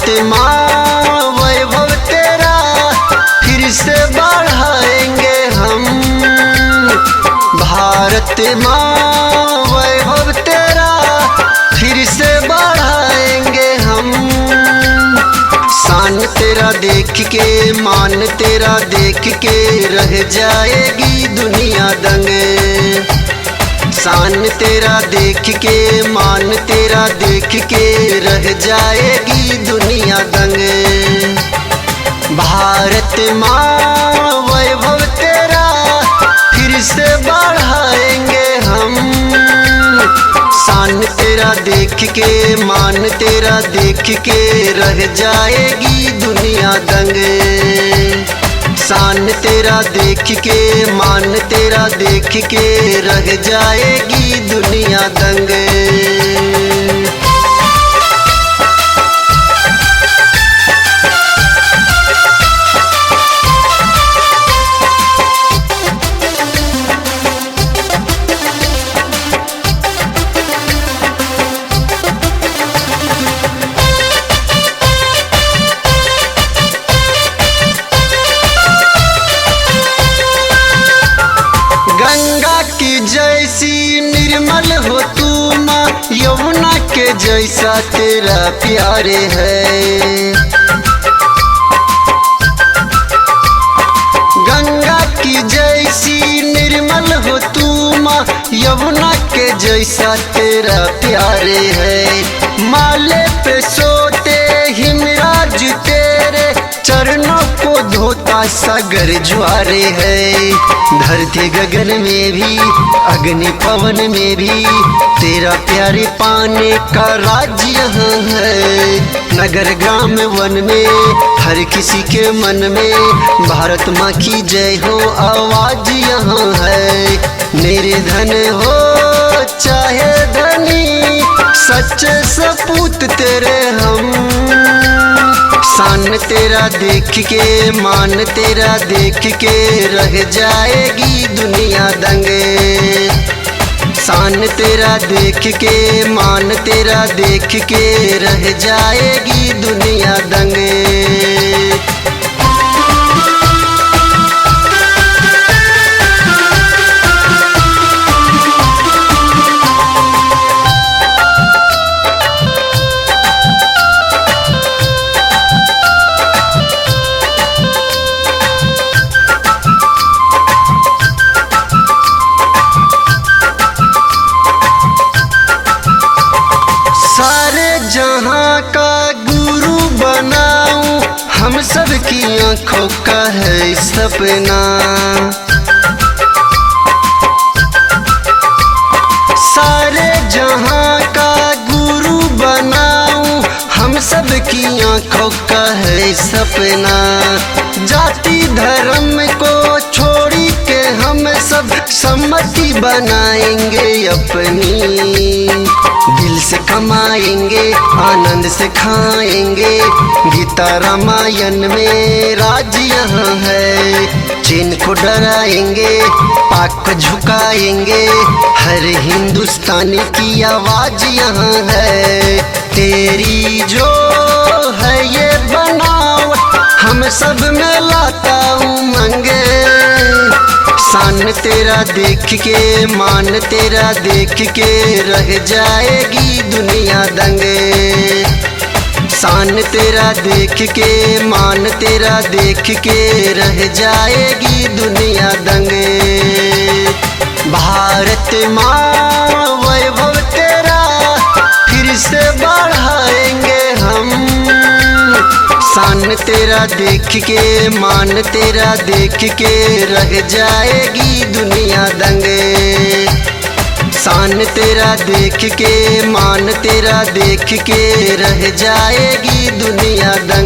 माँ वैभव तेरा फिर से बढ़ाएंगे हम। भारत माँ वैभव तेरा फिर से बढ़ाएंगे हम। शान तेरा देख के मान तेरा देख के रह जाएगी दुनिया दंग। शान तेरा देख के मान तेरा देख के रह जाएगी दुनिया दंग। भारत माँ वैभव तेरा फिर से बढ़ाएंगे हम। शान तेरा देख के मान तेरा देख के रह जाएगी दुनिया दंग। शान तेरा देख के मान तेरा देख के रह जाएगी दुनिया दंग। गंगा की जैसी निर्मल हो तू माँ, यमुना के जैसा तेरा प्यारे है। गंगा की जैसी निर्मल हो तू माँ, यमुना के जैसा तेरा प्यारे है। माले पे सोते हिमराज तेरे चरणों को धोता सागर ज्वारे है। धरती गगन में भी अग्नि पवन में भी तेरा प्यारे पाने का राज यहाँ है। नगर ग्राम वन में हर किसी के मन में भारत माँ की जय हो आवाज यहाँ है। मेरे धन हो चाहे धनी सच्चे सपूत तेरे हम। शान तेरा देख के मान तेरा देख के रह जाएगी दुनिया दंग। शान तेरा देख के मान तेरा देख के रह जाएगी दुनिया दंग। सारे जहां का गुरु बनाऊं, हम सब की आंखों का है सपना। सारे जहां का गुरु बनाऊं, हम सब की आंखों का है सपना। जाति धर्म को छोड़ी के हम सब सम्मति बनाएंगे अपनी। दिल से कमाएंगे आनंद से खाएंगे, गीता रामायण में राज यहाँ है। चीन को डराएंगे पाक को झुकाएंगे, हर हिंदुस्तानी की आवाज यहाँ है। तेरी जो है ये बनावट हम सब में लाता उमंग। शान तेरा देख के मान तेरा देख के रह जाएगी दुनिया दंग। शान तेरा देख के मान तेरा देख के रह जाएगी दुनिया दंग। भारत माँ वैभव तेरा फिर से बढ़ाएंगे हम। शान तेरा देख के मान तेरा देख के रह जाएगी दुनिया दंग। शान तेरा देख के मान तेरा देख के रह जाएगी दुनिया दंग।